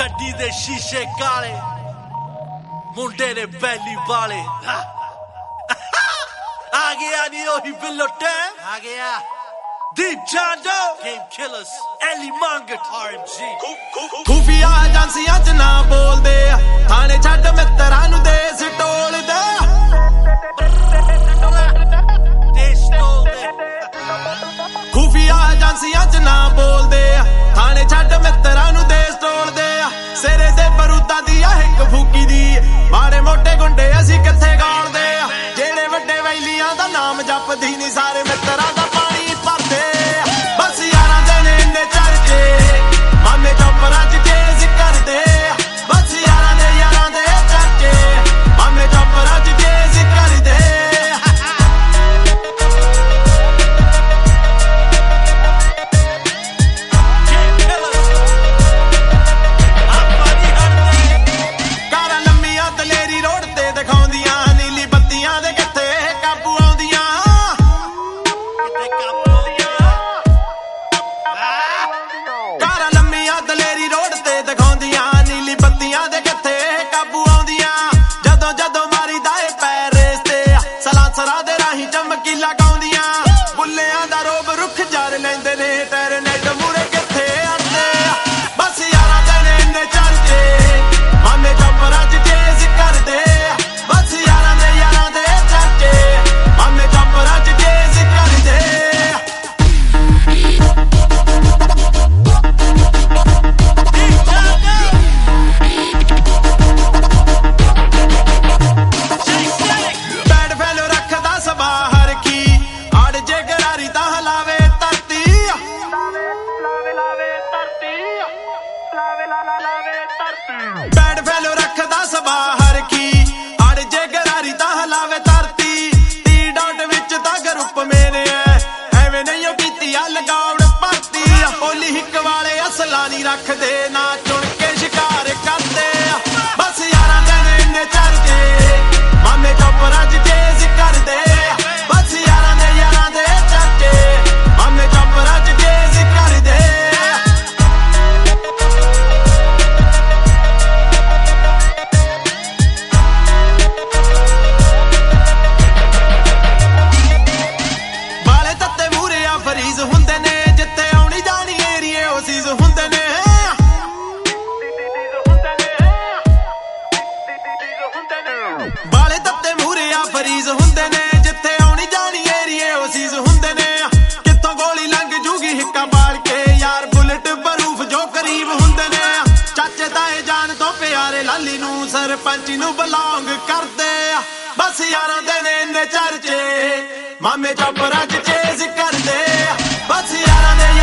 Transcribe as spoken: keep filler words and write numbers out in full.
ਗੱਡੀ ਦੇ ਸ਼ੀਸ਼ੇ ਕਾਲੇ ਮੁੰਡੇ ਨੇ ਬੈਲੀ ਵਾਲੇ ਆ ਗਿਆ ਨੀ ਉਹੀ ਬਿੱਲੋ ਟੈਮ ਆ ਗਿਆ Deep Jando Game Killers Ellie Mangat R M G ਖੂਫੀਆ ਏਜੰਸੀਆਂ ਚ ਨਾ ਬੋਲਦੇ ਆ ਥਾਣੇ ਛੱਡ ਮਿੱਤਰਾਂ ਨੂੰ ਦੇਸ ਟੋਲਦੇ ਦੇਸ਼ ਟੋਲਦੇ ਖੂਫੀਆ ਏਜੰਸੀਆਂ ਚ ਨਾ ਬੋਲਦੇ ਆ ਥਾਣੇ ਛੱਡ ਮਿੱਤਰਾਂ ਨੂੰ ਦੇਸ ਟੋਲਦੇ ਆ ਸਿਰੇ ਦੇ ਬਰੂਦਾਂ ਦੀ ਆ ਇੱਕ ਫੂਕੀ ਦੀ ਮਾੜੇ ਮੋਟੇ ਗੁੰਡੇ ਅਸੀਂ ਕਿੱਥੇ ਗਾਲਦੇ ਆ ਜਿਹੜੇ ਵੱਡੇ ਵੈਲੀਆਂ ਦਾ ਨਾਮ ਜਪਦੀ ਨਹੀਂ ਸਾਰੇ ਮਿੱਤਰਾਂ ਦਾ ਪਾਣੀ ਭਰਦੇ ਬਸ ਯਾਰਾਂ ਦੇ ਨੇ ਇੰਨੇ ਚਰਚੇ ਮਾਮੇ ਚੋਪਰਾਂ ਚ ਕੇਸ ਕਰਦੇ ਬਸ ਯਾਰਾਂ ਦੇ ਯਾਰਾਂ ਦੇ ਚਰਚੇ ਮਾਮੇ ਚੋਪਰਾਂ ਚ ਕੇਸ ਕਰਦੇ ਕਾਰਾਂ ਲੰਮੀਆਂ ਦਲੇਰੀ ਰੋਡ ਤੇ ਦਿਖਾਉਂਦੀਆਂ ਨੀਲੀ ਬੱਤੀਆਂ ਦੇ ਕਿੱਥੇ ਕਾਬੂ ਆਉਂਦੀਆਂ ਕਾਰਾਂ ਲੰਮੀਆਂ ਦਲੇਰੀ ਰੋਡ ਤੇ ਦਿਖਾਉਂਦੀਆਂ ਨੀਲੀ ਬੱਤੀਆਂ ਦੇ ਕਿੱਥੇ ਕਾਬੂ ਆਉਂਦੀਆਂ ਜਦੋਂ ਜਦੋਂ ਮਾਰੀਦਾ ਏ ਪੈਰ ਰੇਸ ਤੇ ਸਲਾਂਸਰਾਂ ਦੇ ਰਾਹੀਂ ਚਮਕੀ ਲਗਾਉਂਦੀਆਂ ਬੁੱਲਿਆਂ ਦਾ ਰੋਬ ਰੁੱਖ ਜਰ ਲੈਂਦੇ ਨੇ ਟੈਰ ਨੈਟ ਮੂਰੇ ਕਿੱਥੇ ਆਉਂਦੇ ਬਸ ਯਾਰਾਂ ਦੇ ਨੇ ਇੰਨੇ ਚਰਚੇ ਮਾਮੇ ਚੋਪਰਾਂ ਚ ਕੇਸ ਕਰਦੇ ਬਸ ਯਾਰਾਂ ਦੇ ਯਾਰਾਂ ਦੇ ਚਰਚੇ ਮਾਮੇ ਚੋਪਰਾਂ ਚ ਕੇਸ ਕਰਦੇ ਬੈਡ ਫੈਲੋ ਰੱਖਦਾ ਸਭਾ ਹਰ ਕੀ ਅੜ ਜੇ ਗਰਾਰੀ ਤਾਂ ਹਲਾਵੇ ਧਰਤੀ ਲਾਵੇ ਲਾਵੇ ਧਰਤੀ ਲਾਵੇ ਲਾ ਲਾ ਲਾਵੇ ਧਰਤੀ ਬੈਡ ਫੈਲੋ ਰੱਖਦਾ ਸਭਾ ਹਰ ਕੀ ਅੜ ਜੇ ਗਰਾਰੀ ਤਾਂ ਹਲਾਵੇ ਧਰਤੀ ਟੀ ਡਾਟ ਵਿੱਚ ਤਾਂ ਗਰੁੱਪ ਮੇਰੇ ਐ ਐਵੇਂ ਨਹੀਂ ਉਹ ਕੀਤੀ ਆ ਲਗਾਉਣ ਭਰਤੀ ਹੋਲੀ ਹਿੱਕ ਵਾਲੇ ਅਸਲਾ ਨਹੀਂ ਰੱਖਦੇ ਨਾ ਚੁਣ ਕੇ ਸ਼ਿਕਾਰ ਕਰਦੇ ਬਸ ਯਾਰਾਂ ਦੇ ਨੇ ਇੰਨੇ ਚਰਚੇ ਮਾਮੇ ਚੋਪਰਾਂ ਚ ਕੇਸ ਕਰਦੇ ਬਸ ਯਾਰਾਂ ਦੇ ਯਾਰਾਂ ਦੇ ਚਰਚੇ ਮਾਮੇ ਚੋਪਰਾਂ ਚ ਕੇਸ ਕਰਦੇ ਬਾਲੇ ਤੱਤੇ ਮੂਰੇ ਆ ਫਰੀਜ਼ ਹੁੰਦੇ ਨੇ ਜਿੱਥੇ ਆਉਣੀ ਜਾਣੀ ਏਰੀਏ ਉਹ ਸੀਜ਼ ਹੁੰਦੇ ਨੇ ਬਾਲੇ ਤੱਤੇ ਮੂਰੇ ਆ ਫਰੀਜ਼ ਹੁੰਦੇ ਨੇ ਜਿੱਥੇ ਆਉਣੀ ਜਾਣੀ ਏਰੀਏ ਉਹ ਸੀਜ਼ ਹੁੰਦੇ ਨੇ ਕਿੱਥੋਂ ਗੋਲੀ ਲੰਘ ਜੂਗੀ ਹਿੱਕਾ ਬਾਲ ਕੇ ਯਾਰ ਬੁਲਟ ਬਰੂਫ ਜੋ ਕਰੀਬ ਹੁੰਦੇ ਨੇ ਚਾਚੇ ਤਾਏ ਜਾਨ ਤੋਂ ਪਿਆਰੇ ਲਾਲੀ ਨੂੰ ਸਰਪੰਚ ਨੂੰ ਬਿਲੋਂਗ ਕਰਦੇ ਬਸ ਯਾਰਾਂ ਦੇ ਨੇ ਇੰਨੇ ਚਰਚੇ ਮਾਮੇ ਚੋਪਰਾਂ ਚ ਚੇਸ ਕਰਦੇ ਬਸ ਯਾਰਾਂ ਦੇ